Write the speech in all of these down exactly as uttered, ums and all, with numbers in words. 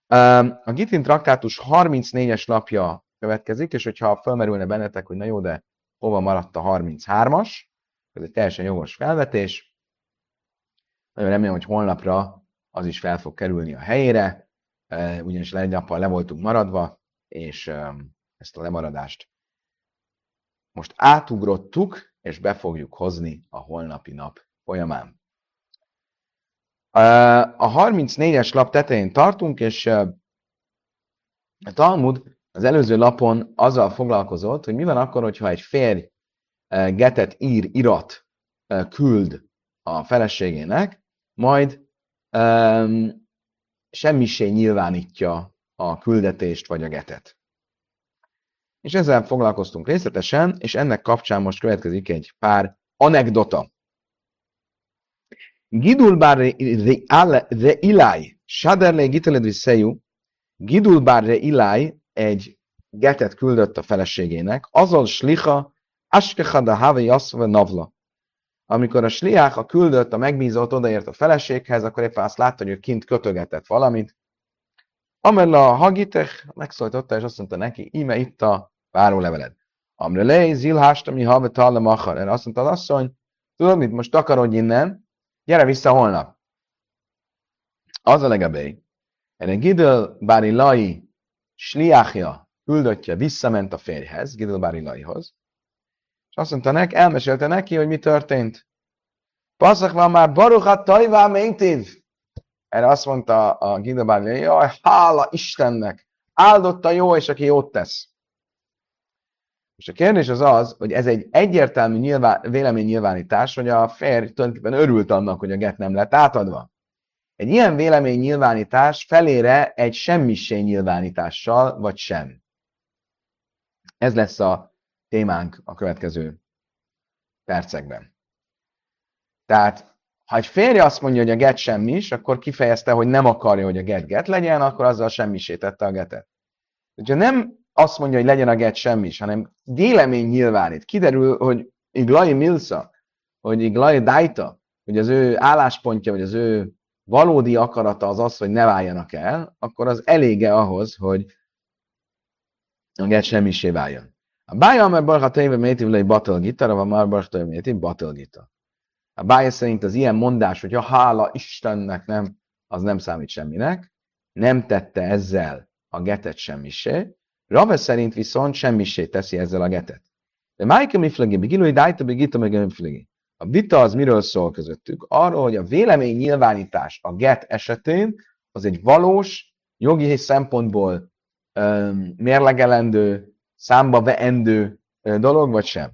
A Gittin traktátus harmincnégyes lapja következik, és hogyha felmerülne bennetek, hogy na jó, de hova maradt a harminchármas, ez egy teljesen jogos felvetés. Nagyon remélem, hogy holnapra az is fel fog kerülni a helyére, ugyanis egy nappal le voltunk maradva, és ezt a lemaradást most átugrottuk, és be fogjuk hozni a holnapi nap folyamán. A harmincnégyes lap tetején tartunk, és a Talmud az előző lapon azzal foglalkozott, hogy mi van akkor, hogyha egy férj getet ír, irat küld a feleségének, majd um, semmisé nyilvánítja a küldetést vagy a getet. És ezzel foglalkoztunk részletesen, és ennek kapcsán most következik egy pár anekdota. Gidul bar re ilai, saderle giteled visszejú, Gidul bar re ilai egy getet küldött a feleségének, azon slicha, askecha da have jaszve navla. Amikor a sliach, a küldött, a megbízott odaért a feleséghez, akkor éppen azt látta, hogy ő kint kötögetett valamit. Amella hagitech megszólította, és azt mondta neki, íme itt a váróleveled. Amrelei zilhásta mi havet hallem akar. Erre azt mondta az asszony, tudod mit, most takarodj innen, gyere vissza holnap. Az a legabély. Erre Gidel Barilai sliachja, küldöttje visszament a férjhez, Gidel Barilaihoz, és azt mondta neki, elmesélte neki, hogy mi történt. Passzak van már baruchat tajvá méntív. Erre azt mondta a Gidel Barilai, jaj, hála Istennek, áldott a jó, és aki jót tesz. És a kérdés az az, hogy ez egy egyértelmű nyilván, véleménynyilvánítás, hogy a férj tulajdonképpen örült annak, hogy a get nem lett átadva. Egy ilyen véleménynyilvánítás felére egy semmisé nyilvánítással, vagy sem. Ez lesz a témánk a következő percekben. Tehát, ha egy férj azt mondja, hogy a get semmis, akkor kifejezte, hogy nem akarja, hogy a get get legyen, akkor azzal semmisé tette a getet. Ha nem azt mondja, hogy legyen a get semmis, hanem vélemény nyilvánít. Kiderül, hogy Iglai Milsa, hogy Iglai Daita, hogy az ő álláspontja, vagy az ő valódi akarata az az, hogy ne váljanak el, akkor az elége ahhoz, hogy a get semmisé váljon. A bája, amely barha tejve méti vele batel gitara, van már barha tejve méti batel gita. A bája szerint az ilyen mondás, hogy a hála Istennek nem, az nem számít semminek, nem tette ezzel a getet semmisé, Rave szerint viszont semmisé teszi ezzel a getet. De Májke miflegi, bigilói dájta, bigita meg miflegi. A vita az miről szól közöttük? Arról, hogy a vélemény nyilvánítás a get esetén az egy valós, jogi szempontból um, mérlegelendő, számba veendő uh, dolog, vagy sem.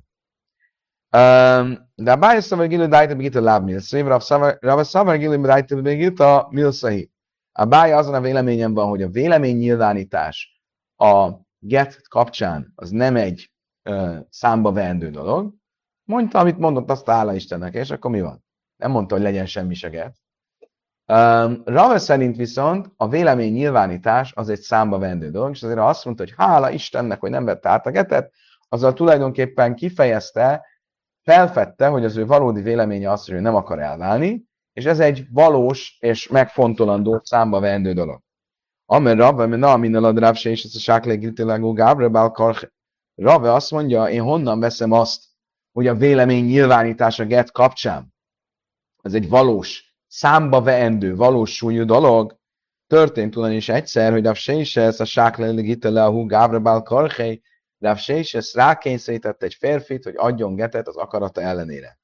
Um, de a bája szavar gilói dájta, bigita láb milszahi, Rave szavar gilói dájta, bigita milszahi. A bája azon a véleményem van, hogy a vélemény nyilvánítás a get kapcsán az nem egy uh, számba veendő dolog. Mondta, amit mondott, azt hála Istennek, és akkor mi van? Nem mondta, hogy legyen semmi se get. Um, Rave szerint viszont a vélemény nyilvánítás az egy számba veendő dolog, és azért azt mondta, hogy hála Istennek, hogy nem vette át a getet, azzal tulajdonképpen kifejezte, felfedte, hogy az ő valódi véleménye az, hogy ő nem akar elválni, és ez egy valós és megfontolandó számba veendő dolog. Amer Rave, mert na, minden ad Rav se is, ez a sáklé giltilágú Gábre Bálkarch. Rave azt mondja, én honnan veszem azt, hogy a vélemény nyilvánítás a get kapcsán. Ez egy valós, számba veendő, valós súlyú dolog. Történt ugyanis egyszer, hogy Rav se is, ez a sáklé giltilágú Gábre Bálkarch, Rav se is, ez rákényszerített egy férfit, hogy adjon getet az akarata ellenére.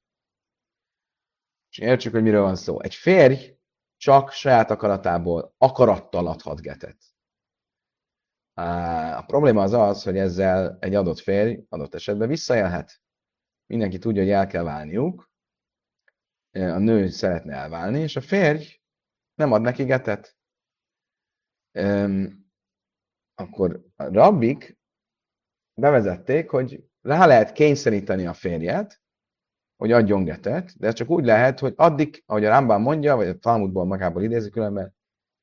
És értsük, hogy miről van szó. Egy férj csak saját akaratából akarattal adhat getet. A probléma az az, hogy ezzel egy adott férj adott esetben visszaélhet. Mindenki tudja, hogy el kell válniuk. A nő szeretne elválni, és a férj nem ad neki getet. Akkor a rabbik bevezették, hogy rá lehet kényszeríteni a férjet, hogy adjon getet, de ez csak úgy lehet, hogy addig, ahogy a Rambam mondja, vagy a Talmudból magából idézi különben,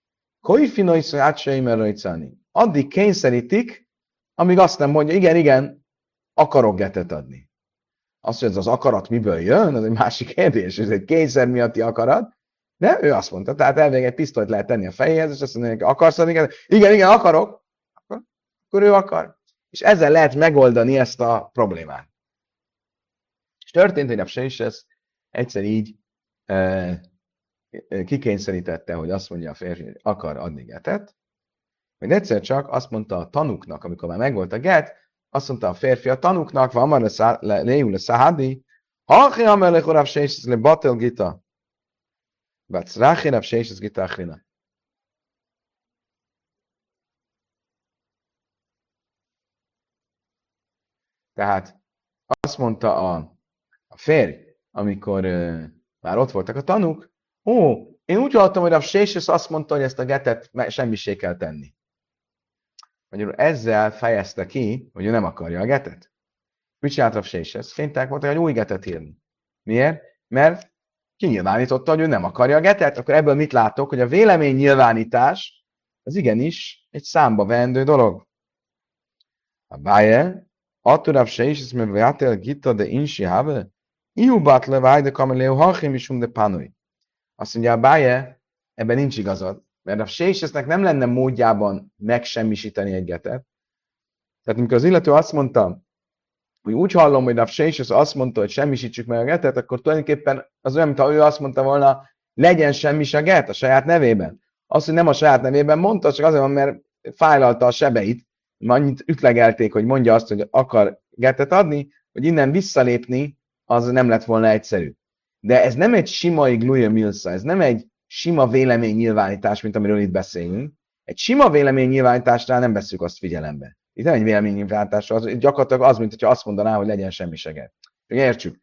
addig kényszerítik, amíg azt nem mondja, igen, igen, akarok getet adni. Azt, hogy ez az akarat miből jön, az egy másik kérdés, ez egy kényszer miatti akarat, De ő azt mondta, tehát elvég egy pisztolyt lehet tenni a fejéhez, és azt mondja, hogy akarsz adni? Igen, igen, akarok. Akkor, akkor ő akar. És ezzel lehet megoldani ezt a problémát. És történt, hogy napse is ez egyszer így e, kikényszerítette, hogy azt mondja a férfi, hogy akar adni getet, hogy egyszer csak azt mondta a tanuknak, amikor már megvolt a get, azt mondta a férfi a tanuknak, van már léjul a szahadi, hachi amelech orav seisz le batel gita, bacrachi rav seisz gita achrina. Tehát azt mondta a, a férj, amikor uh, már ott voltak a tanúk, ó, én úgy hallottam, hogy a Séses azt mondta, hogy ezt a getet semmisé kell tenni. Magyarul ezzel fejezte ki, hogy ő nem akarja a getet. Mit csinált a Séses? Kénytelenek voltak egy új getet írni. Miért? Mert kinyilvánította, hogy ő nem akarja a getet. Akkor ebből mit látok? Hogy a vélemény nyilvánítás az igenis egy számba veendő dolog. A báje, attól Séses, mert vátel gita de insi have, ihu batle vájde kameleu hachim isum de panui. Azt mondja, a báje, ebben nincs igazad. Mert a Sésesnek nem lenne módjában megsemmisíteni egy getet. Tehát amikor az illető azt mondta, hogy úgy hallom, hogy a Séses azt mondta, hogy semmisítsük meg a getet, akkor tulajdonképpen az olyan, mintha ő azt mondta volna, legyen semmis a get a saját nevében. Azt, hogy nem a saját nevében mondta, csak azért van, mert fájlalta a sebeit, annyit ütlegelték, hogy mondja azt, hogy akar getet adni, hogy innen visszalépni, az nem lett volna egyszerű. De ez nem egy sima igluja milsa, ez nem egy sima véleménynyilvánítás, mint amiről itt beszélünk. Egy sima véleménynyilvánításnál nem veszük azt figyelembe. Itt nem egy véleménynyilvánítás, az gyakorlatilag az, mint hogyha azt mondaná, hogy legyen semmi se get. Értsük.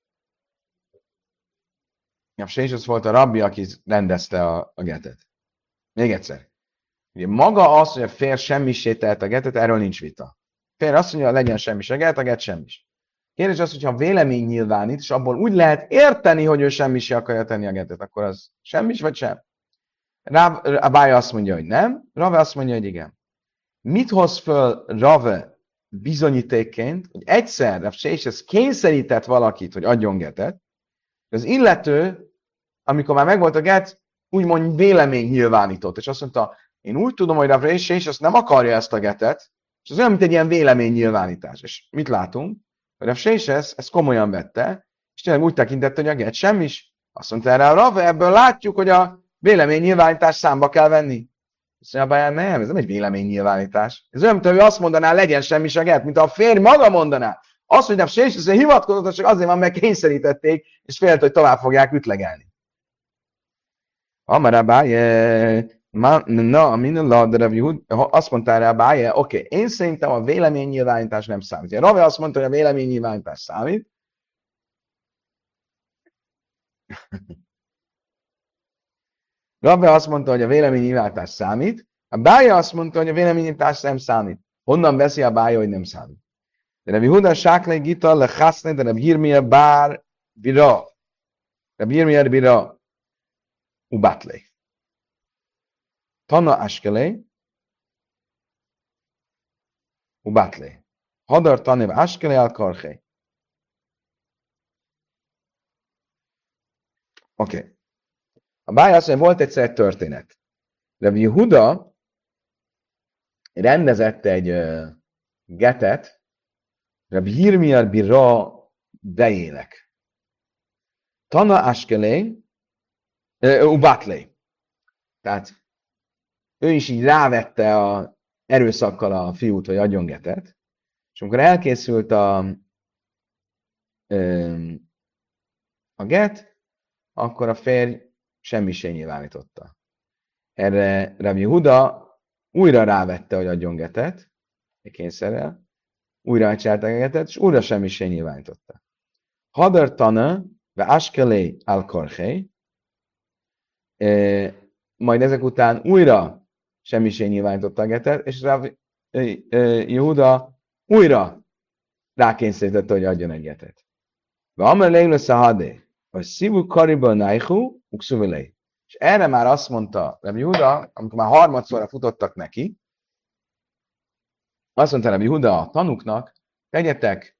A Sésus volt a rabbi, aki rendezte a, a getet. Még egyszer. Ugye maga az, hogy a férj semmisé tehet a getet, erről nincs vita. A férj azt mondja, hogy legyen semmi se get, a get semmis. Kérdés az, hogyha vélemény nyilvánít, és abból úgy lehet érteni, hogy ő semmis se akarja tenni a getet, akkor az semmis vagy sem? Abája azt mondja, hogy nem, Rave azt mondja, hogy igen. Mit hoz föl Rave bizonyítékként, hogy egyszer Rav Séshes kényszerített valakit, hogy adjon getet, az illető, amikor már megvolt a get, úgymond vélemény nyilvánított, és azt mondta, én úgy tudom, hogy Rav Séshes nem akarja ezt a getet, és az olyan, mint egy ilyen vélemény nyilvánítás. És mit látunk? Hogy Rav Séshes ezt komolyan vette, és tényleg úgy tekintette, hogy a get semmis. Azt mondta erre a Rave, ebből látjuk, hogy a vélemény nyilvánítás számba kell venni. Azt mondja, nem, ez nem egy véleménynyilvánítás. Ez olyan, mint hogy azt mondaná, legyen semmi a get, mint a férj maga mondaná. Azt, hogy a Séshes hivatkozott, csak azért van, mert kényszerítették, és félt, hogy tovább fogják ütlegelni. Amarabáje, na, minden ladra, azt mondta erre a báje, oké, okay, én szerintem a véleménynyilvánítás nem számít. A Rave azt mondta, hogy a véleménynyilvánítás számít. Rave azt mondta, hogy a véleménynyilvánítás számít. A bája azt mondta, hogy a véleménynyilvánítás nem számít. Honnan veszi a bája, hogy nem számít? De Rabbi Huda sáklei gita le chaszne, de Rabbi Yirmiyah bár bira. Rabbi Yirmiyah bira ubatlei. Tana askelei ubatlei. Hadar tanev askelei al karchei. Oké. Okay. A bája azt mondja, volt egyszer egy történet. Rabbi Huda rendezett egy uh, getet Rabbi Yirmiyah bira dejének. Tana askelei uh, ubatlei. Tehát ő is így rávette a erőszakkal a fiút, hogy adjon getet, és amikor elkészült a, a get, akkor a férj semmisé nyilvánította. Erre Rabbi Huda újra rávette, hogy adjon getet, egy kényszerrel, újra megcsinálta a getet, és újra semmisé nyilvánította. Hadar tana, ve askelé al karchei, majd ezek után újra semmisé nyilvánította a getet, és Rav Yehuda újra rákényszerítette, hogy adjon egy getet. Ve amar leila szahadé, vagy szívú kariből nájhú, ukszuvilei. És erre már azt mondta Rav Yehuda, amikor már harmadszorra futottak neki, azt mondta Rav Yehuda a tanuknak, tegyetek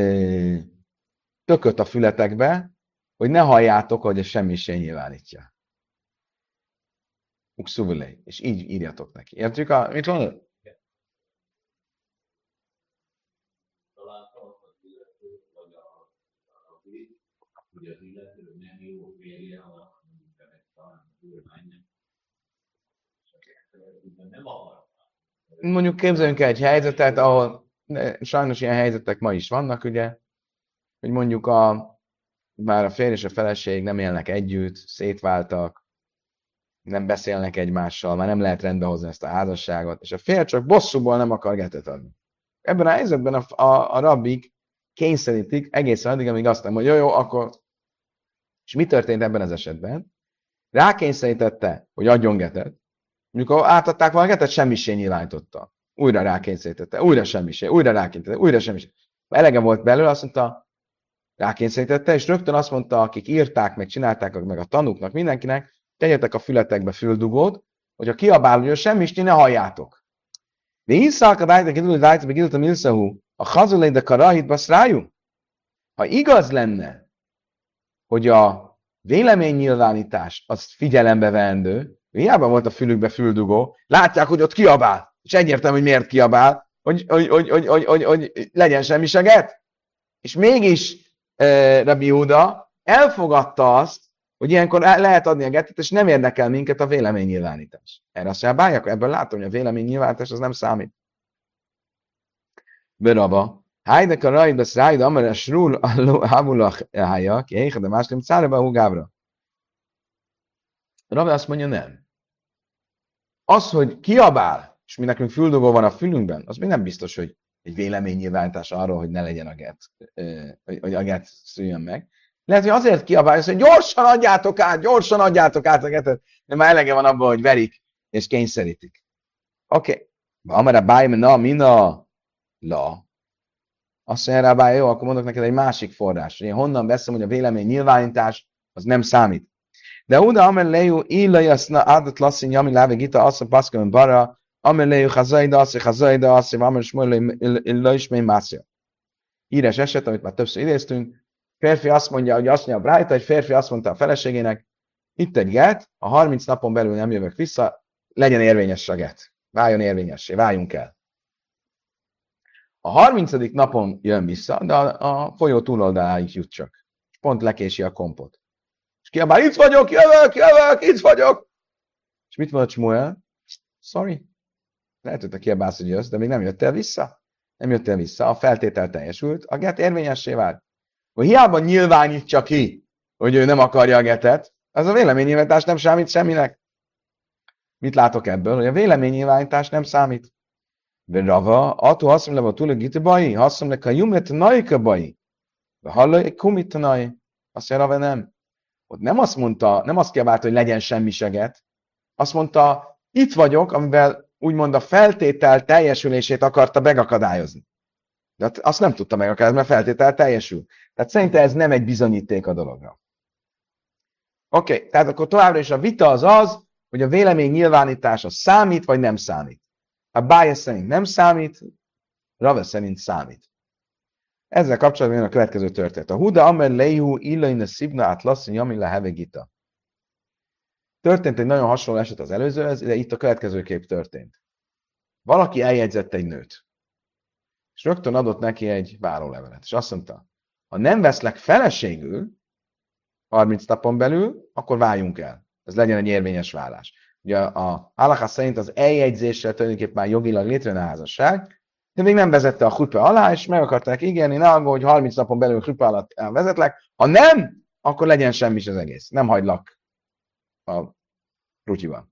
tököt a fületekbe, hogy ne halljátok, hogy ez semmisé nyilvánítja. ukszuvulej. És így írjatok neki. Értjük a, mit mondod? Hogy az illető nem jó férje, ha nem akar. Mondjuk képzeljünk el egy helyzetet, ahol de sajnos ilyen helyzetek ma is vannak, ugye, hogy mondjuk a, már a férj és a feleség nem élnek együtt, szétváltak, nem beszélnek egymással, már nem lehet rendbe hozni ezt a házasságot, és a férj csak bosszúból nem akar getet adni. Ebben a helyzetben a, a, a rabbik kényszerítik egészen addig, amíg azt nem mondja, jó, jó, akkor... És mi történt ebben az esetben? Rákényszerítette, hogy adjon getet. Amikor átadták volna a getet, semmisé nyilvánította. Újra rákényszerítette, újra semmisé, újra rákényszerítette, újra semmisé. Elege volt belőle, azt mondta, rákényszerítette, és rögtön azt mondta, akik írták, meg csinálták, meg a tanúknak, mindenkinek, tegyetek a fületekbe füldugót, hogyha kiabál, hogy semmis, ti ne halljátok. De hiszák a dájt, a dájt, meg a milszahú, a hazulé, de karahit baszrájú. Ha igaz lenne, hogy a véleménynyilvánítás az figyelembe vendő, hiába volt a fülükbe füldugó, látják, hogy ott kiabál, és egyértelmű, hogy miért kiabál, hogy, hogy, hogy, hogy, hogy, hogy, hogy legyen semmiseget. És mégis e, Rabbi Júda elfogadta azt, hogy ilyenkor lehet adni a gettet, és nem érdekel minket a véleménynyilvánítás. Erre azt mondja, ebből látom, hogy a véleménynyilvánítás az nem számít. Beraba. Hájdek a rajt, besz rájd, amire srúl havulach hája, ki éjjel, de máslim cárába húgábra. Rabbi azt mondja, nem. Az, hogy kiabál, és mi nekünk füldugó van a fülünkben, az még nem biztos, hogy egy véleménynyilvánítás arról, hogy ne legyen a get, hogy a get szüljön meg. Lehet, hogy azért kiabál, hogy gyorsan adjátok át, gyorsan adjátok át a getet, mert már elege van abban, hogy verik és kényszerítik. Oké. Okay. Amara bájm, na, mina, la. Azt mondja rá, báj, jó, akkor mondok neked egy másik forrás. Én honnan veszem, hogy a vélemény nyilvánítás az nem számít. De oda, amely lejú, illajaszna áldott lasszín, ami láve gita, azt a paszkön bara, amely lejú, hazaida, azt, hazaida, azt, amely smolj, illajismény mászja. Híres eset, amit már többször idéztünk, férfi azt mondja, hogy azt mondja a Brájta, egy férfi azt mondta a feleségének, itt egy get, a harminc napon belül nem jövök vissza, legyen érvényes a get. Váljon érvényessé, váljunk el. A harmincadik napon jön vissza, de a, a folyó túloldaláig jut csak. És pont lekési a kompot. És kiabál, itt vagyok, jövök, jövök, itt vagyok. És mit mondott Smuel? Sorry. Lehet, hogy te kiabálsz, hogy jössz, de még nem jöttél vissza. Nem jöttél vissza, a feltétel teljesült, a get érvényessé vált. Hogy hiába nyilvánítsa ki, hogy ő nem akarja a getet, az a véleménynyilvánítás nem számít semminek. Mit látok ebből? Hogy a véleménynyilvánítás nem számít. Rava, ató haszom le a túl bai, haszom le a jumet naika bai. Hallaj, kumit nai. Azt mondja, Rava nem. Ott nem azt mondta, nem azt kiabált, hogy legyen semmi seget. Azt mondta, itt vagyok, amivel úgymond a feltétel teljesülését akarta megakadályozni. De azt nem tudta megakadályozni, mert feltétel teljesül. Tehát szerintem ez nem egy bizonyíték a dologra. Oké, okay, tehát akkor továbbra is a vita az az, hogy a vélemény nyilvánítása számít, vagy nem számít. A Bája szerint nem számít, Rava szerint számít. Ezzel kapcsolatban jön a következő történet. A Huda Amer Leihu Illaina Szibna Atlasszony Jamila Hevegita. Történt egy nagyon hasonló eset az előzőhez, de itt a következő kép történt. Valaki eljegyzett egy nőt, és rögtön adott neki egy várólevelet, és azt mondta, ha nem veszlek feleségül harminc napon belül, akkor váljunk el. Ez legyen egy érvényes vállás. Ugye a halakha szerint az eljegyzéssel tulajdonképpen már jogilag létrejön a házasság, de még nem vezette a hutbe alá, és meg akarták ígérni, ne aggódj, hogy harminc napon belül hutbe alatt vezetlek, ha nem, akkor legyen semmi az egész. Nem hagylak a rutyiban.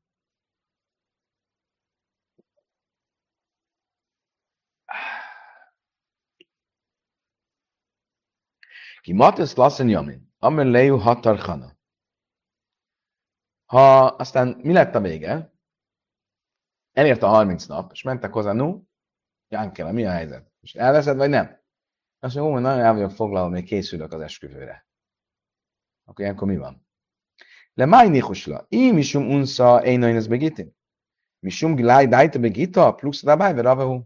Ki matesz lassan jamin, amer leju hatarchana. Ha aztán mi lett a vége? Elérte a harminc nap, és mentek hozzá, no, Jánkele, mi a helyzet? És elveszed, vagy nem? Azt mondja, ó, nagyon el vagyok foglalva, még készülök az esküvőre. Akkor ilyenkor mi van? Le máj nichusla, í misum unsza énain ez begitin. Misum giláj dájta begita, plusz dabáj, veravehu.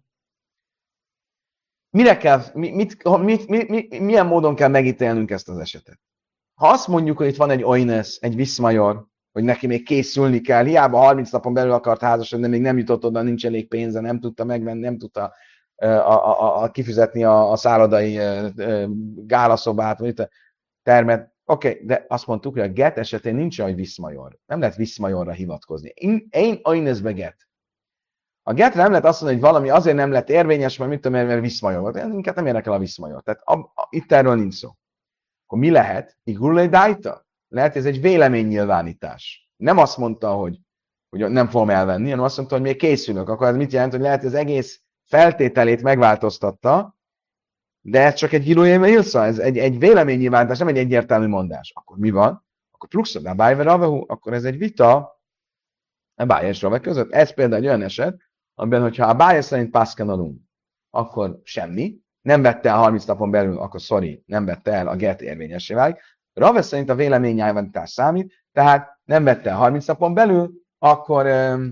Mire kell, mit, mit, mit, mit, milyen módon kell megítélnünk ezt az esetet? Ha azt mondjuk, hogy itt van egy oines, egy viszmajor, hogy neki még készülni kell, hiába harminc napon belül akart házasodni, de még nem jutott oda, nincs elég pénze, nem tudta megvenni, nem tudta a, a, a, a kifizetni a, a szállodai gálaszobát, vagy a termet. Oké, okay, de azt mondtuk, hogy a get esetén nincs olyan, hogy viszmajor. Nem lehet viszmajorra hivatkozni. Én, én ajnözbe get. A getre nem lehet azt mondani, hogy valami azért nem lett érvényes, mert mit tudom, mert viszmajor volt. Minket nem érdekel a viszmajor. Tehát a, a, itt erről nincs szó. Akkor mi lehet? Igulé dájta? Lehet, ez egy véleménynyilvánítás. Nem azt mondta, hogy, hogy nem fogom elvenni, hanem azt mondta, hogy még készülök. Akkor ez mit jelent, hogy lehet, hogy az egész feltételét megváltoztatta, de ez csak egy gilója ilsza, ez egy, egy véleménynyilvánítás, nem egy egyértelmű mondás. Akkor mi van? Akkor pluszod a bájver avahu, akkor ez egy vita a báj és rave között. Ez például egy olyan eset, amiben, hogyha a báj szerint pászkenalunk, akkor semmi, nem vette el harminc napon belül, akkor sorry, nem vette el, a get érvényessé válik. Rave szerint a véleménynyilvánítás számít, tehát nem vette el harminc napon belül, akkor, euh,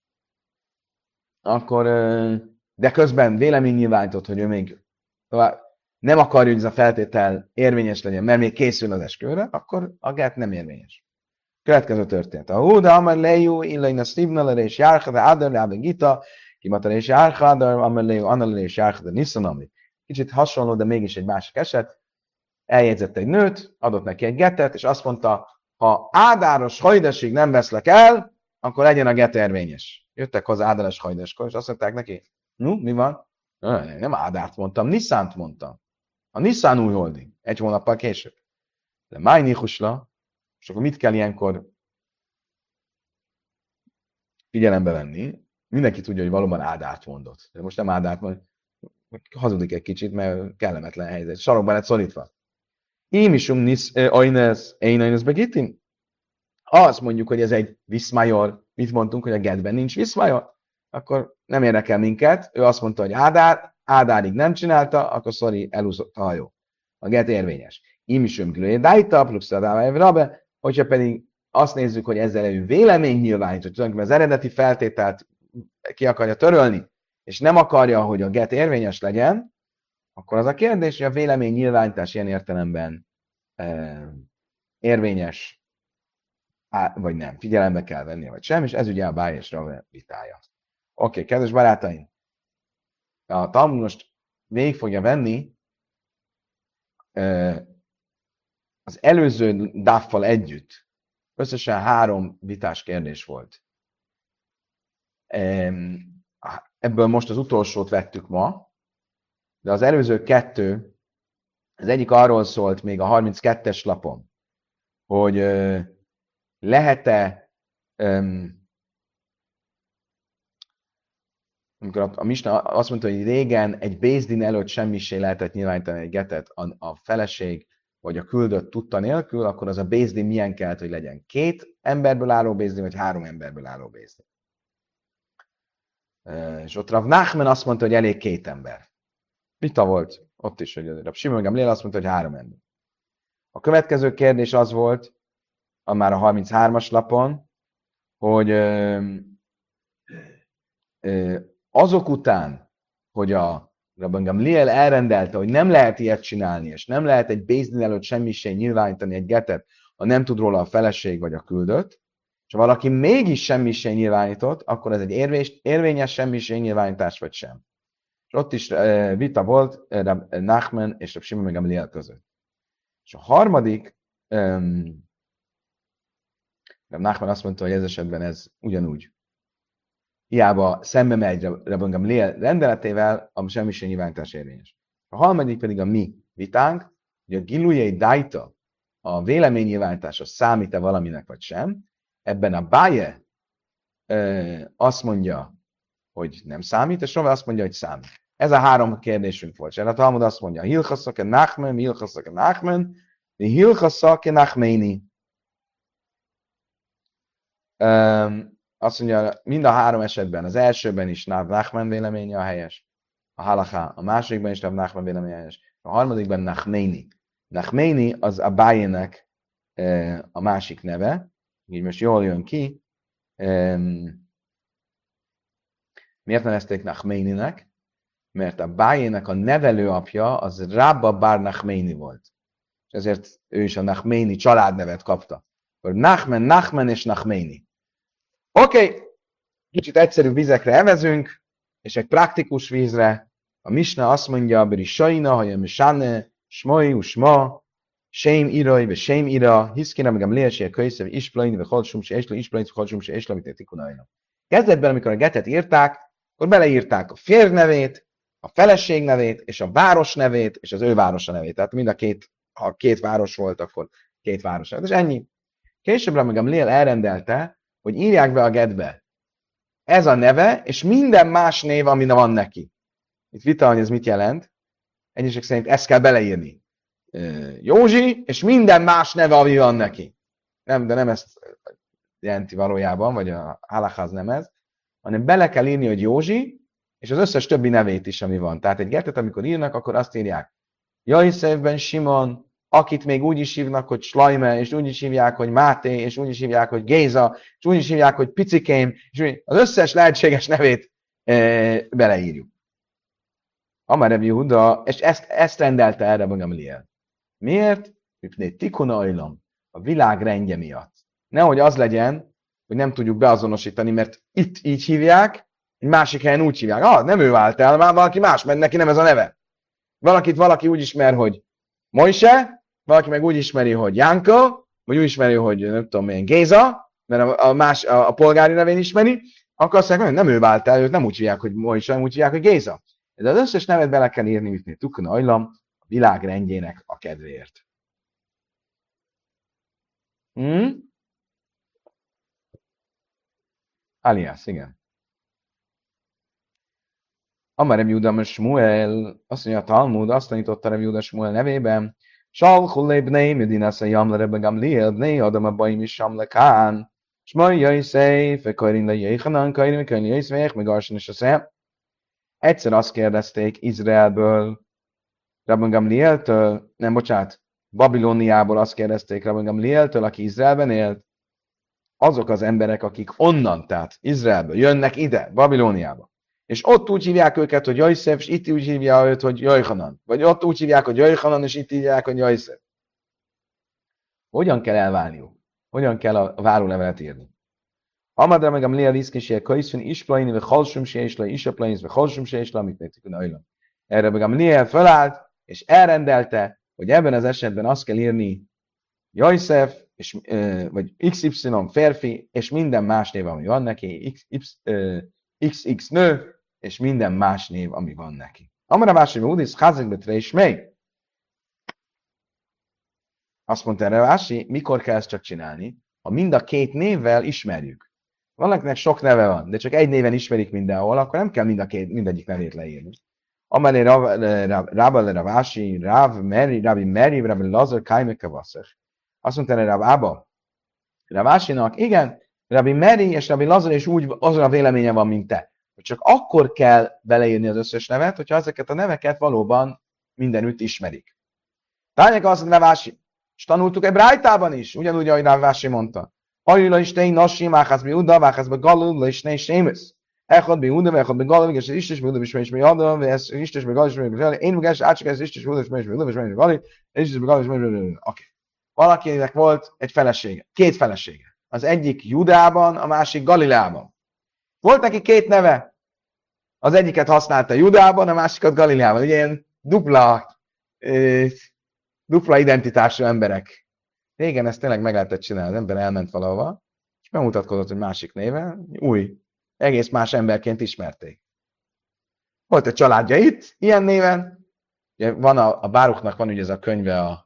akkor euh, de közben véleménynyilvánított, hogy ő még nem akarja, hogy ez a feltétel érvényes legyen, mert még készül az esküvőre, akkor a get nem érvényes. Következő történet. A hú, de amar lejú, illain a szívnal, és járha, de adar, de gita, kimatar és járha, adar, amar lejú, annal és járha, de niszanami. Kicsit hasonló, de mégis egy másik eset. Eljegyzett egy nőt, adott neki egy getet, és azt mondta, ha ádáros hajdasig nem veszlek el, akkor legyen a get érvényes. Jöttek hozzá ádáros hajdaskor, és azt mondták neki, no, mi van? Nem Ádárt mondtam, Nisszánt mondtam. A Nisszán új holding, egy hónappal később. De Máj Nihusla, és akkor mit kell ilyenkor figyelembe venni? Mindenki tudja, hogy valóban Ádárt mondott. De most nem Ádárt mond, hazudik egy kicsit, mert kellemetlen helyzet. Sarokban lett szorítva. Én is um nisz ajnesz, én ajnesz begitin. Ha azt mondjuk, hogy ez egy viszmajor, mit mondtunk, hogy a getben nincs viszmajor, akkor nem érdekel minket. Ő azt mondta, hogy Ádár, Ádárig nem csinálta, akkor sorry, elúszott a hajó. A get érvényes. Én is ömkülője dájta, plusz rabe, hogyha pedig azt nézzük, hogy ezzel ő vélemény nyilvánít, hogy tulajdonképpen az eredeti feltételt ki akarja törölni, és nem akarja, hogy a get érvényes legyen, akkor az a kérdés, hogy a vélemény nyilvánítás ilyen értelemben e, érvényes, á, vagy nem, figyelembe kell venni, vagy sem, és ez ugye a Báj és Rave vitája. Oké, okay, kedves barátaim, a Talmud most végig fogja venni e, az előző dáffal együtt. Összesen három vitás kérdés volt. Ebből most az utolsót vettük ma, de az előző kettő, az egyik arról szólt még a harminckettes lapon, hogy lehet-e, amikor a Misna azt mondta, hogy régen egy bézdin előtt semmisé lehetett nyilvánítani egy getet a, a feleség vagy a küldött tudta nélkül, akkor az a bézdin milyen kellett, hogy legyen? Két emberből álló bézdin, vagy három emberből álló bézdin? És ott Rav Nachman azt mondta, hogy elég két ember. Vita volt ott is, hogy Rav Simon Gamliel azt mondta, hogy három ember. A következő kérdés az volt, a már a harminchármas lapon, hogy ö, ö, azok után, hogy a Rabban Gamliel elrendelte, hogy nem lehet ilyet csinálni, és nem lehet egy bézdin előtt semmisé nyilvánítani egy getet, ha nem tud róla a feleség vagy a küldött, és ha valaki mégis semmisé nyilvánított, akkor ez egy érvés, érvényes semmisé nyilvánítás vagy sem. És ott is uh, vita volt Rab Nachman és Rab Simon Gamliel között. És a harmadik, um, Rab Nachman azt mondta, hogy ez esetben ez ugyanúgy. Hiába szembe megy Rabban Gamliel rendeletével, a semmisé nyilvánítás érvényes. A harmadik pedig a mi vitánk, hogy a gilujei dájta, a véleménynyilvánítása számít-e valaminek vagy sem. Ebben a Báje ö, azt mondja, hogy nem számít, és Rave azt mondja, hogy számít. Ez a három kérdésünk volt. És a Talmud azt mondja, Hilchaszak-e Nachmen, Hilchaszak-e Nachmen, Hilchaszak-e Nachmeni. Azt mondja, mind a három esetben, az elsőben is Rav Nachman véleménye a helyes, a halaká, a másodikban is Rav Nachman véleménye a helyes, a harmadikban Nachmeni. Nachmeni az a Bájének e, a másik neve, így most jól jön ki. E, miért nevezték Nachmeninek? Mert a Bájének a nevelőapja az Rabba Bar Nachmeni volt. És ezért ő is a Nachmeni családnevet kapta. Akkor Nachmen, Nachmen és Nachméni. Oké, okay. Kicsit egyszerű vizekre evezünk, és egy praktikus vízre. A Misna azt mondja, Beri Sajna, Hajem Sáne, Smoi, Usma, Sém Iraj, vagy Sém Ira, Hiszkina, meg a Mlési, Köjsze, vagy Isplaini, vagy Halsum, se Esla, Isplaini, vagy Halsum, se Esla, mit Tikunajna. Kezdetben, amikor a getet írták, akkor beleírták a férj nevét, a feleség nevét, és a város nevét, és az ő városa nevét. Tehát mind a két, ha két város volt, akkor két város nevét. És ennyi. Később meg a Mlél elrendelte, hogy írják be a getbe ez a neve, és minden más név, ami van neki. Itt vita, hogy ez mit jelent. Egyesek szerint ezt kell beleírni. Józsi, és minden más neve, ami van neki. Nem, de nem ezt jelenti valójában, vagy a halakház nem ez, hanem bele kell írni, hogy Józsi, és az összes többi nevét is, ami van. Tehát egy getet, amikor írnak, akkor azt írják. Jaiszevben Simon, akit még úgy is hívnak, hogy Slajme, és úgy is hívják, hogy Máté, és úgy is hívják, hogy Géza, és úgy is hívják, hogy Picikém, és az összes lehetséges nevét e, beleírjuk. Amar Rebbi Yehuda, és ezt, ezt rendelte erre Gamliel. Miért? Mipné tikuna ajlam, a világ rendje miatt. Nehogy az legyen, hogy nem tudjuk beazonosítani, mert itt így hívják, egy másik helyen úgy hívják. Ah, nem ő vált el, már valaki más, mert neki nem ez a neve. Valakit valaki úgy ismer, hogy Mojse, valaki meg úgy ismeri, hogy Jánka, vagy úgy ismeri, hogy nem tudom én, Géza, mert a, a, más, a, a polgári nevén ismeri, akkor azt mondják, hogy nem ő vált el, őt nem úgy hívják, hogy Mojse, nem úgy hívják, hogy Géza. De az összes nevet bele kell írni, mint Tukuna Ajlam, a világ rendjének a kedvéért. Hmm? Alias, igen. Amar Rebbi Yehuda Smuel, azt mondja a Talmud, azt tanította Rebbi Yehuda Smuel nevében, Salchul lebnei Medinasa Yamle Rebbe Gamliel, bnei Adam Abaim is Yamle Kán, Shmai Yosef, Vekairin le Yechanan, Kairin, Vekairin Yosef, meg Arsen és a szem. Egyszer azt kérdezték Izraelből, Rebbe Gamlieltől, nem, bocsánat, Babilóniából azt kérdezték Rebbe Gamlieltől, aki Izraelben élt, azok az emberek, akik onnan, tehát Izraelből jönnek ide, Babilóniába. És ott úgy hívják őket, hogy Jajszef, és itt úgy hívják őt, hogy Jajhanan. Vagy ott úgy hívják, hogy Jajhanan, és itt hívják, hogy Jajszef. Hogyan kell elválniuk? Hogyan kell a várólevelet írni? Amadra meg a Mléa Liszkésé, Kajszfin, Isplaini, vagy Halsum Sésla, Isaplaini, vagy Halsum Sésla, amit nézik, hogy Ajlan. Erre meg a Mléa felállt, és elrendelte, hogy ebben az esetben azt kell írni Jajszef, és, vagy iksz ipszilon férfi, és minden más név, ami van neki, iksz iksz nő, és minden más név, ami van neki. Amara Vási Udis, Chazekbetre is még. Azt mondta erre Vási, mikor kell ezt csak csinálni? Ha mind a két névvel ismerjük. Valakinek sok neve van, de csak egy néven ismerik mindenhol, akkor nem kell mind a két, mindegyik nevét leírni. Amelé Rába le Vási, Ráv Meri, Rábi Meri, Rábi Lazar, Kájmeke Vasszak. Azt mondta erre Rábába, Rávásinak, igen, Rábi Meri és Rábi Lazar is úgy azon a véleménye van, mint te. Hogy csak akkor kell beleírni az összes nevet, hogyha ezeket a neveket valóban mindenütt ismerik. Tányek azt mondja Rávási, és tanultuk egy brájtában is, ugyanúgy, ahogy Rávási mondta. Hajula is tei nasi, máhász bi uda, máhász bi galul, és ne sémusz. Echad bi uda, echad bi galul, és istes bi uda, és mégis bi uda, és istes bi galul, és mégis bi galul, én meg átsik, ez istes bi uda, és mégis bi uda, és mégis bi galul, és istes bi galul, és mégis bi galul. Oké. Valakinek volt egy felesége, két felesége. Az egyik Judában, a másik Galileában. Volt neki két neve. Az egyiket használta Judában, a másikat Galileában. Ugye ilyen dupla, eh, dupla identitású emberek. Régen ezt tényleg meg lehetett csinálni. Az ember elment valahova, és bemutatkozott egy másik néve, új, egész más emberként ismerték. Volt egy családja itt, ilyen néven. Ugye van a, a Báruknak van ugye ez a könyve a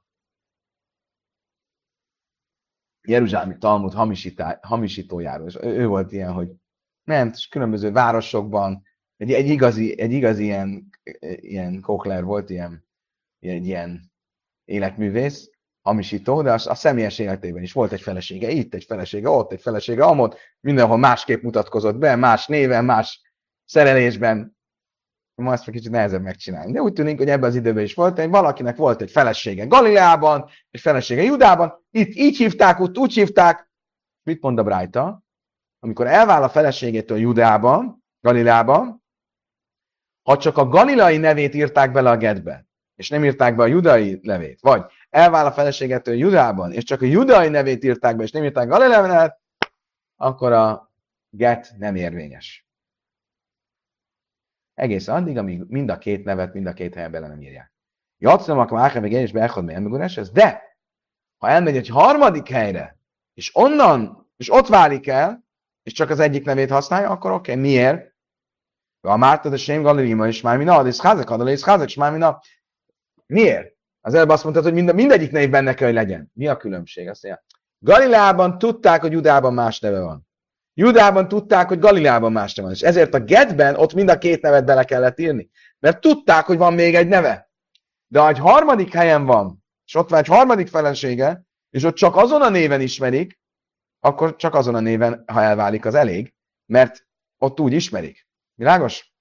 Jeruzsálemi Talmud hamisítójáról. És ő volt ilyen, hogy ment, és különböző városokban, egy, egy igazi, egy igazi ilyen, ilyen Kochler volt, ilyen, egy ilyen életművész, hamisító, de a, a személyes életében is volt egy felesége itt, egy felesége ott, egy felesége amott, mindenhol másképp mutatkozott be, más néven, más szerelésben. Ma ezt már kicsit nehezebb megcsinálni. De úgy tűnik, hogy ebben az időben is volt, hogy valakinek volt egy felesége Galileában, egy felesége Judában, itt így hívták, ott úgy hívták. Mit mond a Brájta? Amikor elvál a feleségétől Judában, Galileában, ha csak a galilai nevét írták bele a getbe, és nem írták be a judai nevét, vagy elvál a feleségetől Judában, és csak a judai nevét írták be, és nem írták Galileánet, akkor a get nem érvényes. Egész addig, amíg mind a két nevet, mind a két helyen bele nem írják. Játszom, akkor már meg én is beelhod, mert elmegurás ez, de ha elmegy egy harmadik helyre, és onnan, és ott válik el, és csak az egyik nevét használja, akkor oké, okay, miért? A Mártad a Sém Galilima is már mina, és Házek adal, és Házek is már mina. Miért? Az előbb azt mondtad, hogy mind, mindegyik név benne kell, hogy legyen. Mi a különbség? Azt mondja, Galileában tudták, hogy Judában más neve van. Judában tudták, hogy Galileában más neve van. És ezért a getben ott mind a két nevet bele kellett írni. Mert tudták, hogy van még egy neve. De ha egy harmadik helyen van, és ott van egy harmadik felesége, és ott csak azon a néven ismerik, akkor csak azon a néven, ha elválik, az elég, mert ott úgy ismerik. Világos?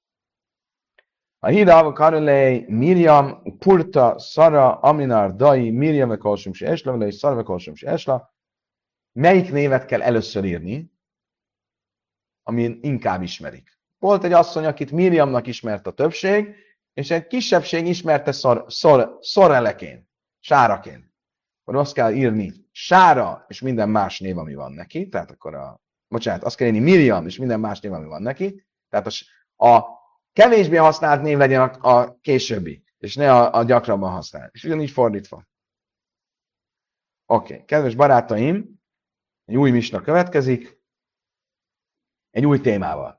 A hída Karolei, Miriam, Purta, Szara, Aminar, Dai, Miriam, ve Kolsum, se Esla, és Szara, ve Kolsum, se Esla. Melyik névet kell először írni, amin inkább ismerik? Volt egy asszony, akit Miriamnak ismert a többség, és egy kisebbség ismerte szor, szor, szoreleként, sáraként. Akkor azt kell írni Sára, és minden más név, ami van neki. Tehát akkor a, bocsánat, azt kell írni Miriam, és minden más név, ami van neki. Tehát a, a kevésbé használt név legyen a, a későbbi, és ne a, a gyakrabban használt. És ugyanígy fordítva. Oké, okay. Kedves barátaim, egy új misna következik, egy új témával.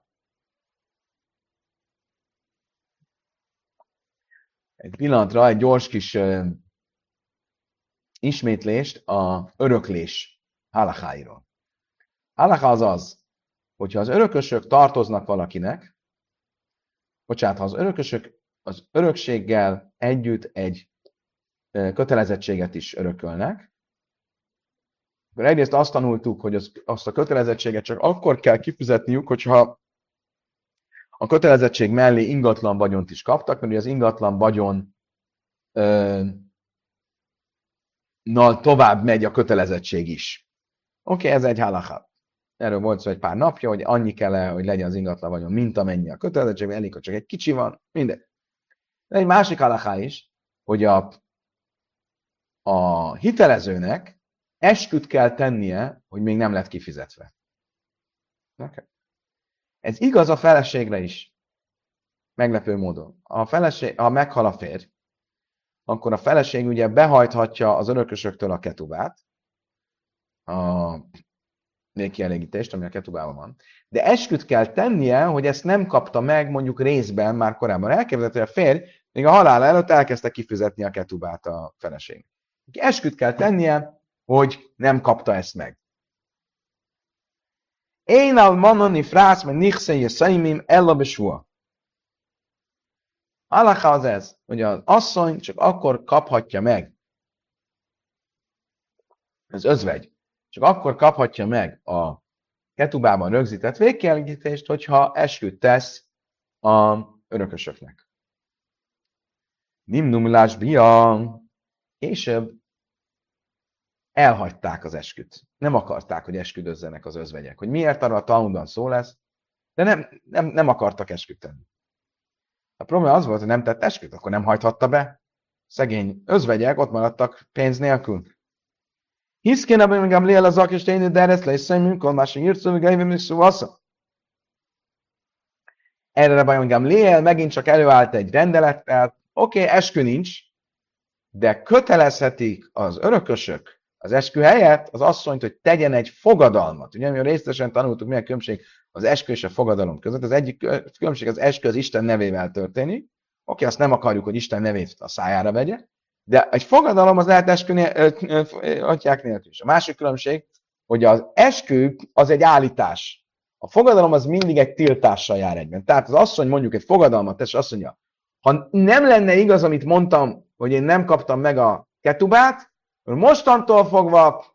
Egy pillanatra egy gyors kis uh, ismétlést a öröklés halacháiról. Halacha az az, hogyha az örökösök tartoznak valakinek, bocsánat, ha az örökösök az örökséggel együtt egy uh, kötelezettséget is örökölnek, akkor egyrészt azt tanultuk, hogy az, azt a kötelezettséget csak akkor kell kifizetniük, hogyha a kötelezettség mellé ingatlan vagyont is kaptak, mert az ingatlan vagyon ö, nal tovább megy a kötelezettség is. Oké, okay, ez egy halacha. Erről volt szó egy pár napja, hogy annyi kell, hogy legyen az ingatlan vagyon, mint amennyi a kötelezettség, elég, hogy csak egy kicsi van, minden. De egy másik halacha is, hogy a, a hitelezőnek esküt kell tennie, hogy még nem lett kifizetve. Okay. Ez igaz a feleségre is. Meglepő módon. A feleség, ha meghal a férj, akkor a feleség ugye behajthatja az örökösöktől a ketubát, a végkielégítést, ami a ketubában van. De esküt kell tennie, hogy ezt nem kapta meg mondjuk részben már korábban. Elképzelhető, hogy a férj még a halála előtt elkezdte kifizetni a ketubát a feleség. Esküt kell tennie, hogy nem kapta ezt meg. Én al manoni frász, mert nichszeje szaimim ella besua. Halacha az ez, hogy az asszony csak akkor kaphatja meg, az özvegy, csak akkor kaphatja meg a ketubában rögzített végkielégítést, hogyha esküt tesz a örökösöknek. Nimnumulás bia, később elhagyták az esküt. Nem akarták, hogy esküdözzenek az özvegyek. Hogy miért, arra a Talmudban szó lesz, de nem, nem, nem akartak esküt tenni. A probléma az volt, hogy nem tett esküt, akkor nem hajthatta be. Szegény özvegyek ott maradtak pénz nélkül. Hiszkén abban még amlél az akis tényleg, de ezt lesz szemünk, másik írtszó, még eljövő még szó assza. Erre bajom Gamliel megint csak előállt egy rendelettel. Oké, okay, eskü nincs, de kötelezhetik az örökösök az eskü helyett az asszonyt, hogy tegyen egy fogadalmat. Ugye, mi részletesen tanultuk, milyen különbség az eskü és a fogadalom között. Az egyik különbség az eskü az Isten nevével történik. Oké, okay, azt nem akarjuk, hogy Isten nevét a szájára vegye, de egy fogadalom az lehet eskü atyák nélkül is. A másik különbség, hogy az eskü az egy állítás. A fogadalom az mindig egy tiltással jár egyben. Tehát az asszony mondjuk egy fogadalmat tesz, és azt mondja, ha nem lenne igaz, amit mondtam, hogy én nem kaptam meg a ketubát, mostantól fogva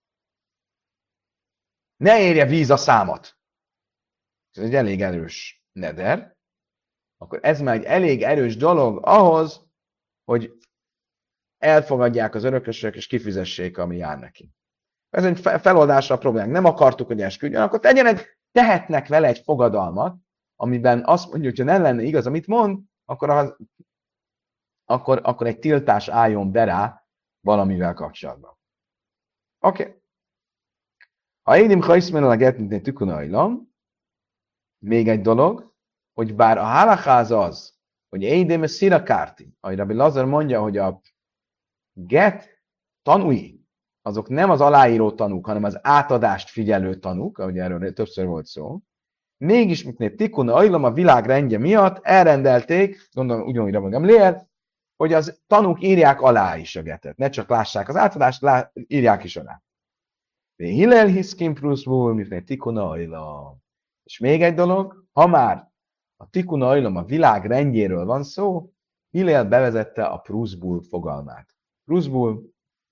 ne érje víz a számat. Ez egy elég erős neder. Akkor ez már egy elég erős dolog ahhoz, hogy elfogadják az örökösök, és kifizessék, ami jár neki. Ez egy feloldásra a problémánk. Nem akartuk, hogy esküdjön, akkor tegyen egy, tehetnek vele egy fogadalmat, amiben azt mondja, hogy ha nem lenne igaz, amit mond, akkor, az, akkor, akkor egy tiltás álljon be rá, valamivel kapcsolatban. Oké. Okay. Ha édim hajszmenel a getni tükunajlam, még egy dolog, hogy bár a halakáz az, hogy édim a szirakárti, ahogy Rabbi Lazar mondja, hogy a get tanúi, azok nem az aláíró tanúk, hanem az átadást figyelő tanúk, ahogy erről többször volt szó, mégis, miknél tikuna ajlam a világ rendje miatt elrendelték, gondolom ugyanúgy Rabbi Gamliel, hogy az tanúk írják alá is a getet. Ne csak lássák az átadást, lá, írják is alá. Hillel hiszkim pruszból, miknél tikuna ajlam. És még egy dolog, ha már a tikuna ajlam a világ rendjéről van szó, Hillel bevezette a pruszból fogalmát. Pruszból,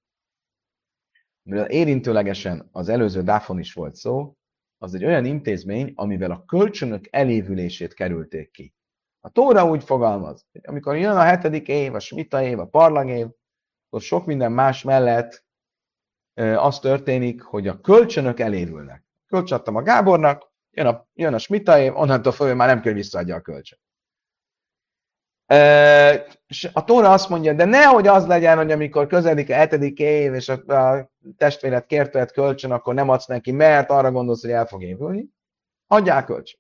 mivel érintőlegesen az előző dáfon is volt szó, az egy olyan intézmény, amivel a kölcsönök elévülését kerülték ki. A Tóra úgy fogalmaz, hogy amikor jön a hetedik év, a smita év, a parlag év, akkor sok minden más mellett e, az történik, hogy a kölcsönök elévülnek. Kölcsönadtam a Gábornak, jön a, jön a smita év, onnantól föl már nem kell visszaadja a kölcsön. E, a Tóra azt mondja, de nehogy az legyen, hogy amikor közeledik a hetedik év, és a, a testvéred kért tőled kölcsön, akkor nem adsz neki, mert arra gondolsz, hogy el fog évülni. Adjál kölcsön.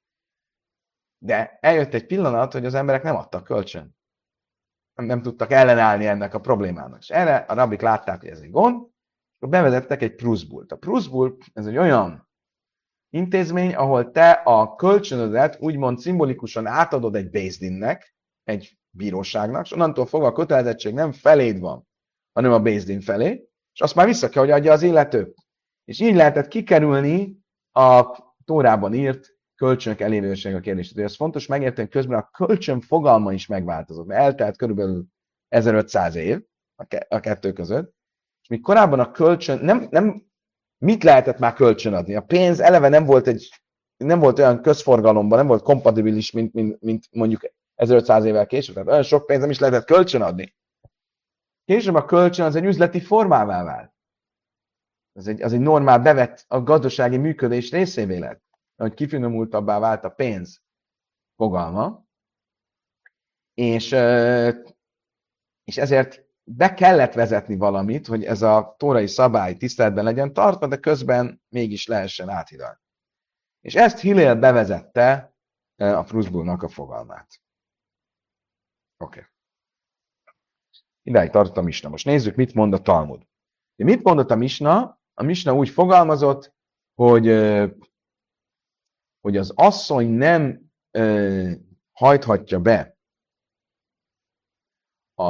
De eljött egy pillanat, hogy az emberek nem adtak kölcsön. Nem, nem tudtak ellenállni ennek a problémának. És erre a rabbik látták, hogy ez egy gond, és akkor bevezettek egy pruszbult. A pruszbult, ez egy olyan intézmény, ahol te a kölcsönödet úgymond szimbolikusan átadod egy Bézdinnek, egy bíróságnak, és onnantól fogva a kötelezettség nem feléd van, hanem a Bézdin felé, és azt már vissza kell, hogy adja az illető. És így lehetett kikerülni a Tórában írt kölcsönök elévőség a kérdést. Ez fontos megérteni, közben a kölcsön fogalma is megváltozott, mert eltelt körülbelül ezerötszáz év a kettő között, és míg korábban a kölcsön, nem, nem mit lehetett már kölcsön adni? A pénz eleve nem volt, egy, nem volt olyan közforgalomban, nem volt kompatibilis, mint, mint, mint mondjuk ezerötszáz évvel később. Tehát olyan sok pénz nem is lehetett kölcsön adni. Később a kölcsön az egy üzleti formává vált. Az egy, az egy normál bevett a gazdasági működés részévé lett. Hogy kifinomultabbá vált a pénz fogalma, és, és ezért be kellett vezetni valamit, hogy ez a tórai szabály tiszteletben legyen tartva, de közben mégis lehessen áthidalni. És ezt Hillel bevezette a pruszbulnak a fogalmát. Oké. Okay. Idáig tartott a misna. Most nézzük, mit mond a Talmud. Mit mondott a misna? A misna úgy fogalmazott, hogy hogy az asszony nem ö, hajthatja be a,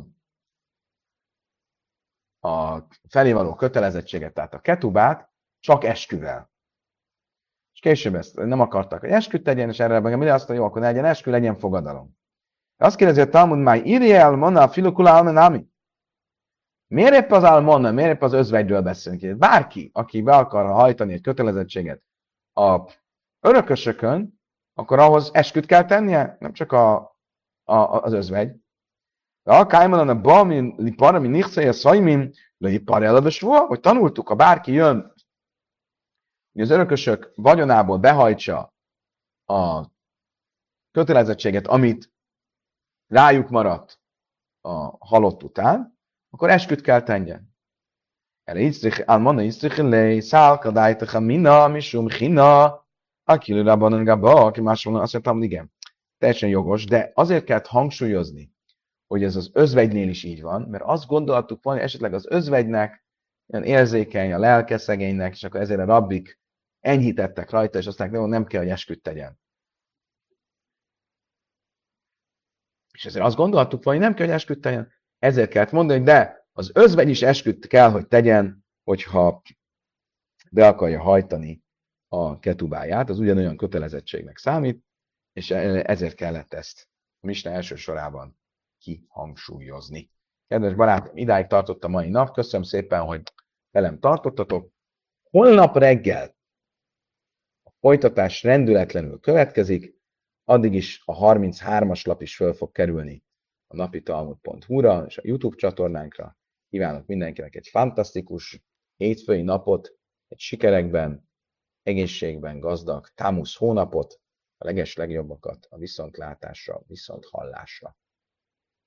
a felé való kötelezettséget, tehát a ketubát, csak esküvel. És később ezt nem akartak, hogy esküt tegyen, és erre meg azt mondja, jó, akkor ne legyen eskü, legyen fogadalom. Azt kérdezi a Talmud, már írja el, manna a filukula almenami. Miért épp az almonna, miért épp az özvegyről beszélünk? Bárki, aki be akar hajtani egy kötelezettséget a örökösökön, akkor ahhoz esküt kell tennie, nem csak a, a, az özvegy. A kájman a balmin, liparami, nixeje, szajmin, lejipar elevesvó, hogy tanultuk, ha bárki jön, hogy az örökösök vagyonából behajtsa a kötelezettséget, amit rájuk maradt a halott után, akkor esküt kell tenjen. Erre isztrich, almana isztrich lej, szálkadájtacha mina, misum china, aki lőrában gába, aki más mondja, azt mondtam, igen, teljesen jogos, de azért kellett hangsúlyozni, hogy ez az özvegynél is így van, mert azt gondoltuk volna, hogy esetleg az özvegynek olyan érzékeny, a lelke szegénynek, és akkor ezért a rabbik enyhítettek rajta, és aztán nem, nem kell, hogy esküt tegyen. És ezért azt gondoltuk volna, hogy nem kell, hogy esküt tegyen. Ezért kellett mondani, hogy de az özvegy is esküt kell, hogy tegyen, hogyha be akarja hajtani a ketubáját, az ugyanolyan kötelezettségnek számít, és ezért kellett ezt a misna első sorában kihangsúlyozni. Kedves barátom, idáig tartott a mai nap, köszönöm szépen, hogy velem tartottatok. Holnap reggel a folytatás rendületlenül következik, addig is a harminchármas lap is föl fog kerülni a napitalmud pont hu-ra és a YouTube csatornánkra. Kívánok mindenkinek egy fantasztikus hétfői napot, egy sikerekben, egészségben gazdag támusz hónapot, a leges legjobbakat a viszontlátásra, viszonthallásra.